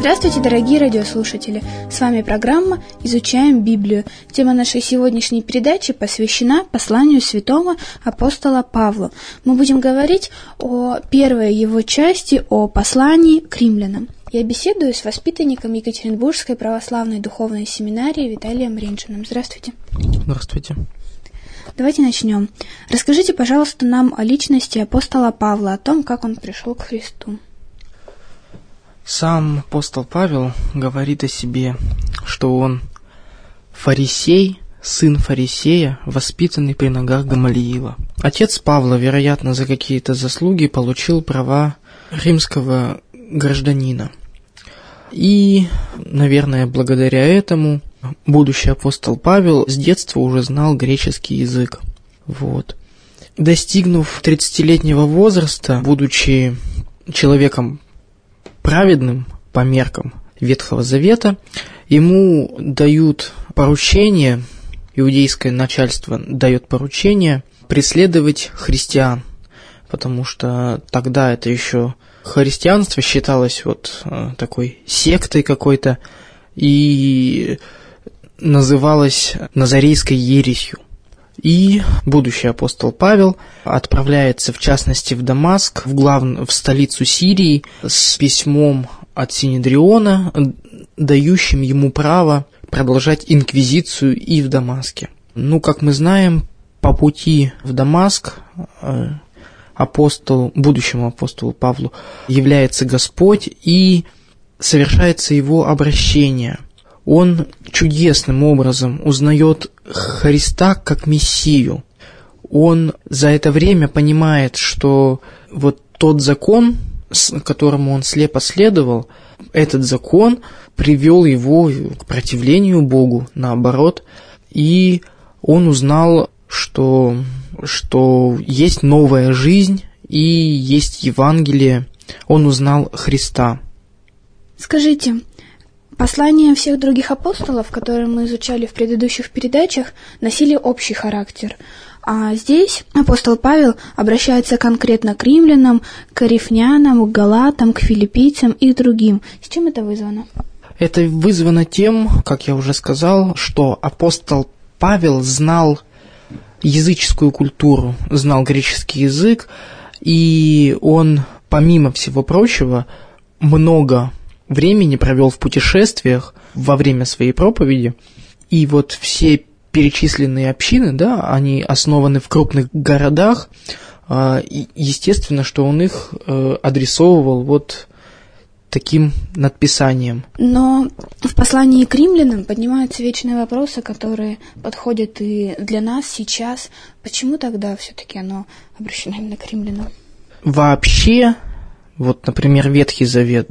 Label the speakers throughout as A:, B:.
A: Здравствуйте, дорогие радиослушатели! С вами программа «Изучаем Библию». Тема нашей сегодняшней передачи посвящена посланию святого апостола Павла. Мы будем говорить о первой его части, о послании к римлянам. Я беседую с воспитанником Екатеринбургской православной духовной семинарии Виталием Риншиным. Здравствуйте.
B: Здравствуйте.
A: Давайте начнем. Расскажите, пожалуйста, нам о личности апостола Павла, о том, как он пришел к Христу.
B: Сам апостол Павел говорит о себе, что он фарисей, сын фарисея, воспитанный при ногах Гамалиила. Отец Павла, вероятно, за какие-то заслуги получил права римского гражданина. И, наверное, благодаря этому будущий апостол Павел с детства уже знал греческий язык. Достигнув 30-летнего возраста, будучи человеком праведным по меркам Ветхого Завета, ему дают поручение, иудейское начальство дает поручение преследовать христиан, потому что тогда это еще христианство считалось такой сектой какой-то и называлось назарейской ересью. И будущий апостол Павел отправляется, в частности, в Дамаск, в столицу Сирии, с письмом от Синедриона, дающим ему право продолжать инквизицию и в Дамаске. Как мы знаем, по пути в Дамаск будущему апостолу Павлу является Господь и совершается его обращение. Он чудесным образом узнает Христа как Мессию. Он за это время понимает, что тот закон, которому он слепо следовал, этот закон привел его к противлению Богу, наоборот. И он узнал, что есть новая жизнь и есть Евангелие. Он узнал Христа.
A: Скажите, послания всех других апостолов, которые мы изучали в предыдущих передачах, носили общий характер. А здесь апостол Павел обращается конкретно к римлянам, к коринфянам, к галатам, к филиппийцам и другим. С чем это вызвано?
B: Это вызвано тем, как я уже сказал, что апостол Павел знал языческую культуру, знал греческий язык, и он, помимо всего прочего, много времени провел в путешествиях во время своей проповеди, и все перечисленные общины, они основаны в крупных городах, и естественно, что он их адресовывал таким надписанием.
A: Но в послании к римлянам поднимаются вечные вопросы, которые подходят и для нас сейчас. Почему тогда все-таки оно обращено именно к римлянам?
B: Вообще, например, Ветхий Завет,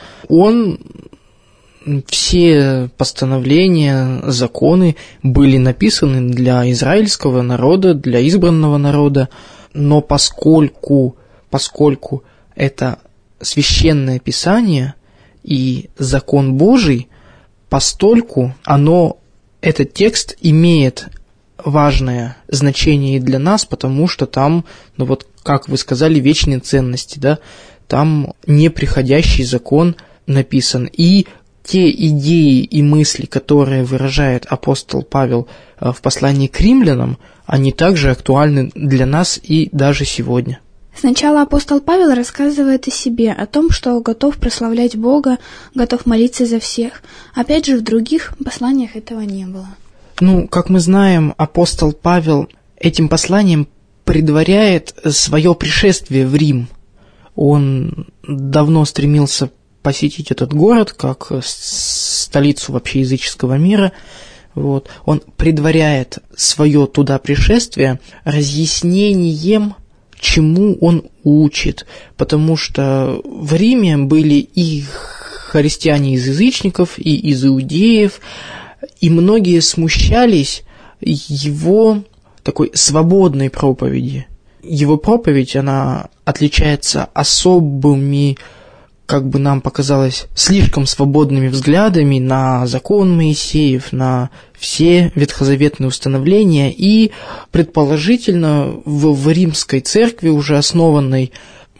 B: все постановления, законы были написаны для израильского народа, для избранного народа, но поскольку это священное Писание и закон Божий, постольку этот текст имеет важное значение и для нас, потому что там, как вы сказали, вечные ценности, там неприходящий закон написан. И те идеи и мысли, которые выражает апостол Павел в послании к римлянам, они также актуальны для нас и даже сегодня.
A: Сначала апостол Павел рассказывает о себе, о том, что готов прославлять Бога, готов молиться за всех. Опять же, в других посланиях этого не было.
B: Как мы знаем, апостол Павел этим посланием предваряет свое пришествие в Рим. Он давно стремился посетить этот город как столицу вообще языческого мира. Он предваряет свое туда пришествие разъяснением, чему он учит, потому что в Риме были и христиане из язычников, и из иудеев, и многие смущались его такой свободной проповеди. Его проповедь, она отличается особыми, как бы нам показалось, слишком свободными взглядами на закон Моисеев, на все ветхозаветные установления, и предположительно в римской церкви, уже основанной,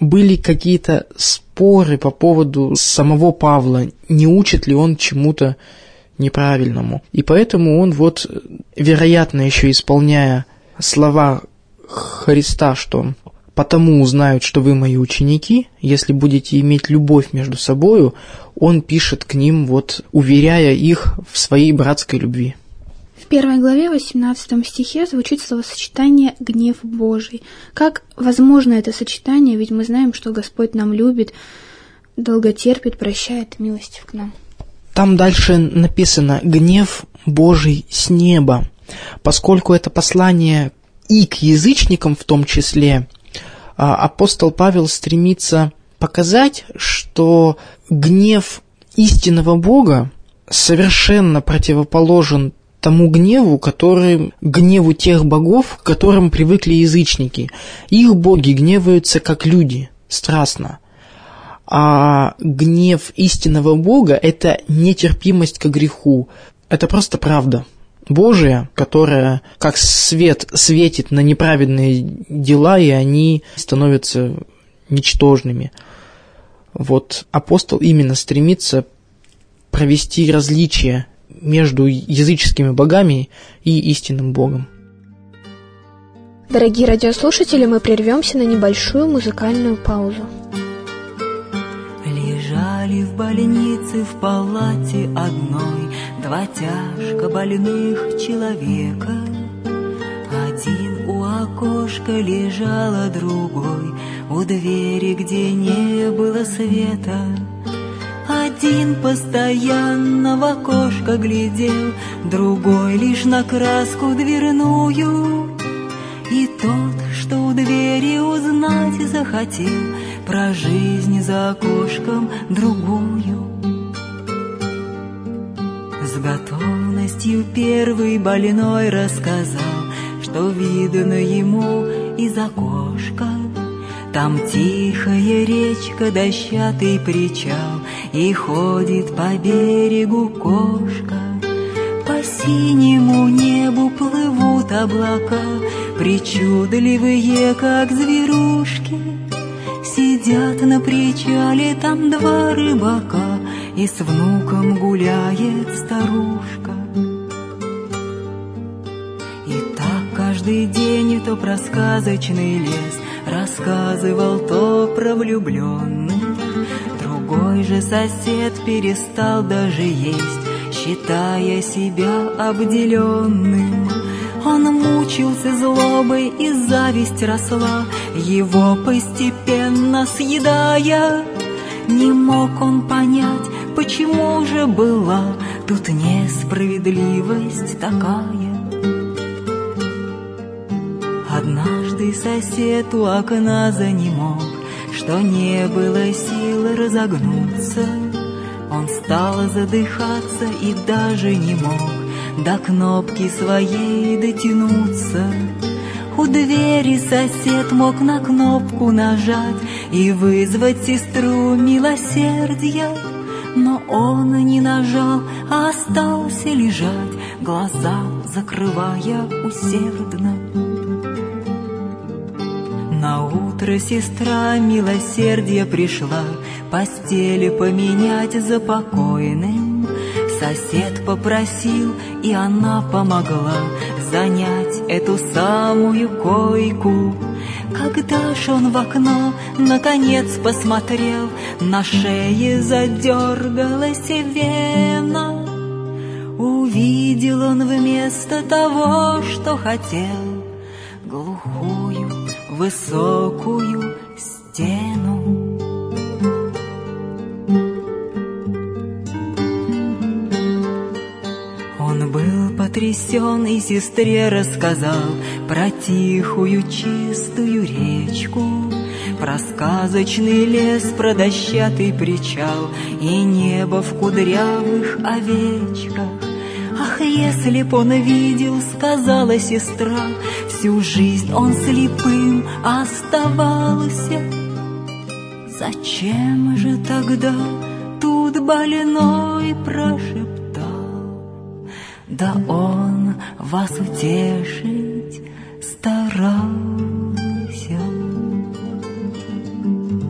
B: были какие-то споры по поводу самого Павла, не учит ли он чему-то неправильному. И поэтому он вот, вероятно, еще исполняя слова Христа, что «потому узнают, что вы мои ученики, если будете иметь любовь между собою», он пишет к ним, вот, уверяя их в своей братской любви.
A: В 1 главе, 18 стихе звучит словосочетание «гнев Божий». Как возможно это сочетание, ведь мы знаем, что Господь нам любит, долготерпит, прощает, милостив к нам.
B: Там дальше написано «гнев Божий с неба». Поскольку это послание и к язычникам в том числе, апостол Павел стремится показать, что гнев истинного Бога совершенно противоположен тому гневу, гневу тех богов, к которым привыкли язычники. Их боги гневаются как люди, страстно. А гнев истинного Бога – это нетерпимость к греху. Это просто правда Божия, которая как свет светит на неправедные дела, и они становятся ничтожными. Вот апостол именно стремится провести различие между языческими богами и истинным Богом.
A: Дорогие радиослушатели, мы прервемся на небольшую музыкальную паузу.
C: Лежали в больнице в палате одной 2 тяжко больных человека. Один у окошка лежал, а другой у двери, где не было света. Один постоянно в окошко глядел, другой лишь на краску дверную. И тот, что у двери узнать захотел про жизнь за окошком другую. С готовностью первый больной рассказал, что видно ему из окошка. Там тихая речка, дощатый причал, и ходит по берегу кошка. По синему небу плывут облака, причудливые, как зверушки. Сидят на причале там 2 рыбака, и с внуком гуляет старушка. И так каждый день то про сказочный лес рассказывал, то про влюбленных. Другой же сосед перестал даже есть, считая себя обделенным. Он мучился злобой, и зависть росла, его постепенно съедая. Не мог он понять, почему же была тут несправедливость такая. Однажды сосед у окна занемог, что не было сил разогнуться. Он стал задыхаться и даже не мог до кнопки своей дотянуться. У двери сосед мог на кнопку нажать и вызвать сестру милосердия, но он не нажал, а остался лежать, глаза закрывая усердно. Наутро сестра милосердия пришла постели поменять за покойным. Сосед попросил, и она помогла занять эту самую койку. Когда ж он в окно наконец посмотрел, на шее задергалась вена. Увидел он вместо того, что хотел, глухую высокую стену. Он был потрясен и сестре рассказал про тихую чистую речку, про сказочный лес, про дощатый причал и небо в кудрявых овечках. Ах, если б он видел, сказала сестра, всю жизнь он слепым оставался. Зачем же тогда тут больной прошептал? Да он вас утешить старался.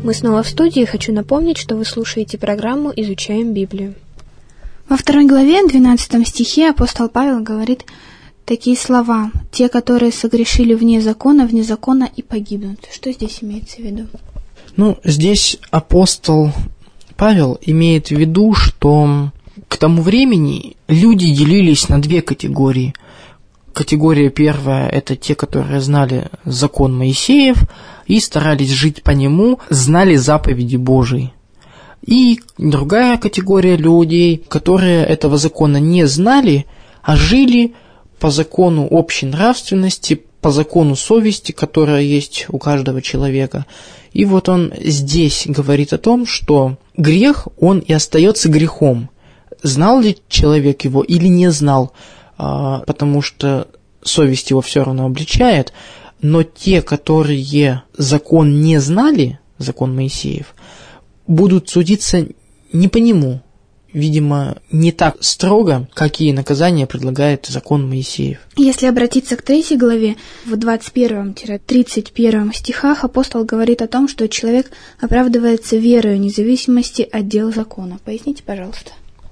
D: Мы снова в студии. Хочу напомнить, что вы слушаете программу «Изучаем Библию».
A: Во 2 главе, 12 стихе апостол Павел говорит такие слова: «Те, которые согрешили вне закона и погибнут». Что здесь имеется в виду?
B: Здесь апостол Павел имеет в виду, что к тому времени люди делились на 2 категории. Категория первая – это те, которые знали закон Моисеев и старались жить по нему, знали заповеди Божии. И другая категория людей, которые этого закона не знали, а жили по закону общей нравственности, по закону совести, которая есть у каждого человека. И вот он здесь говорит о том, что грех, он и остается грехом. Знал ли человек его или не знал, потому что совесть его все равно обличает, но те, которые закон не знали, закон Моисеев, будут судиться не по нему, видимо, не так строго, какие наказания предлагает закон Моисеев.
A: Если обратиться к 3 главе, в 21-31 стихах апостол говорит о том, что человек оправдывается верою вне зависимости от дел закона. Поясните, пожалуйста.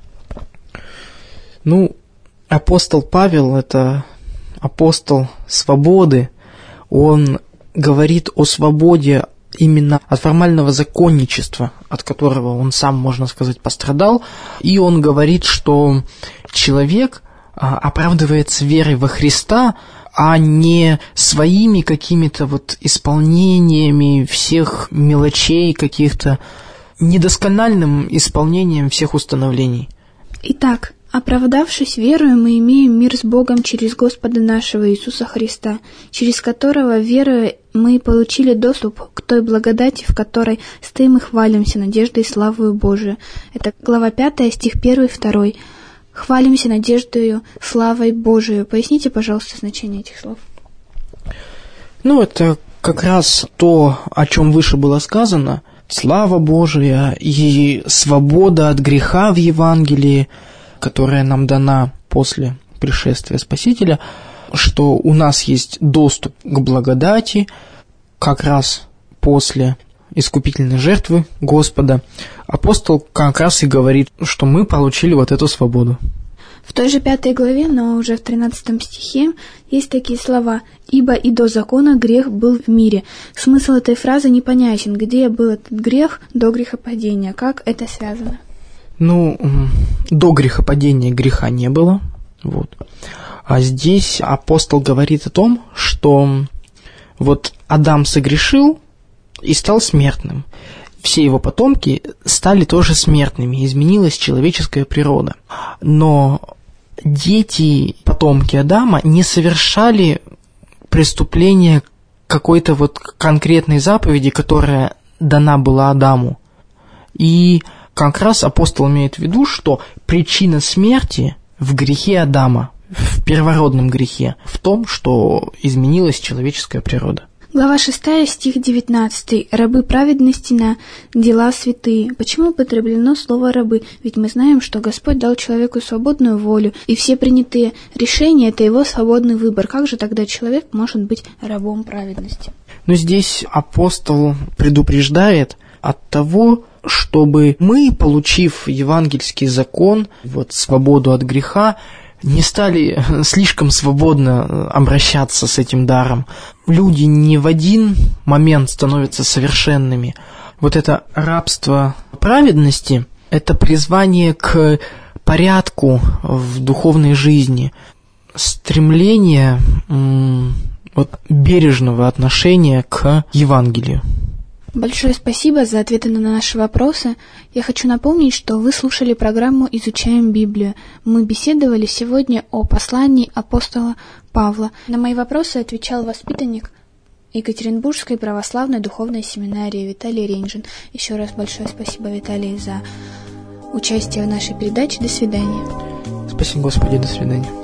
B: Апостол Павел – это апостол свободы. Он говорит о свободе именно от формального законничества, от которого он сам, можно сказать, пострадал. И он говорит, что человек оправдывается верой во Христа, а не своими какими-то исполнениями всех мелочей, каких-то недоскональным исполнением всех установлений.
A: Итак, оправдавшись верою, мы имеем мир с Богом через Господа нашего Иисуса Христа, через которого, веруя, мы получили доступ к той благодати, в которой стоим и хвалимся надеждой и славою Божию. Это глава 5, стих 1 и 2. «Хвалимся надеждою, славой Божию». Поясните, пожалуйста, значение этих слов.
B: Это как раз то, о чем выше было сказано. Слава Божия и свобода от греха в Евангелии, которая нам дана после пришествия Спасителя, что у нас есть доступ к благодати как раз после искупительной жертвы Господа. Апостол как раз и говорит, что мы получили эту свободу.
A: В той же 5 главе, но уже в 13 стихе, есть такие слова: «Ибо и до закона грех был в мире». Смысл этой фразы непонятен. Где был этот грех до грехопадения? Как это связано?
B: До грехопадения греха не было. А здесь апостол говорит о том, что Адам согрешил и стал смертным. Все его потомки стали тоже смертными, изменилась человеческая природа. Но дети, потомки Адама, не совершали преступления какой-то конкретной заповеди, которая дана была Адаму. И как раз апостол имеет в виду, что причина смерти в грехе Адама, в первородном грехе, в том, что изменилась человеческая природа.
A: Глава 6, стих 19. «Рабы праведности на дела святые». Почему употреблено слово «рабы»? Ведь мы знаем, что Господь дал человеку свободную волю, и все принятые решения – это его свободный выбор. Как же тогда человек может быть рабом праведности?
B: Здесь апостол предупреждает от того, чтобы мы, получив евангельский закон, свободу от греха, не стали слишком свободно обращаться с этим даром. Люди не в один момент становятся совершенными. Это рабство праведности – это призвание к порядку в духовной жизни, стремление бережного отношения к Евангелию.
A: Большое спасибо за ответы на наши вопросы. Я хочу напомнить, что вы слушали программу «Изучаем Библию». Мы беседовали сегодня о послании апостола Павла. На мои вопросы отвечал воспитанник Екатеринбургской православной духовной семинарии Виталий Ренжин. Еще раз большое спасибо, Виталий, за участие в нашей передаче. До свидания.
B: Спасибо, Господи, до свидания.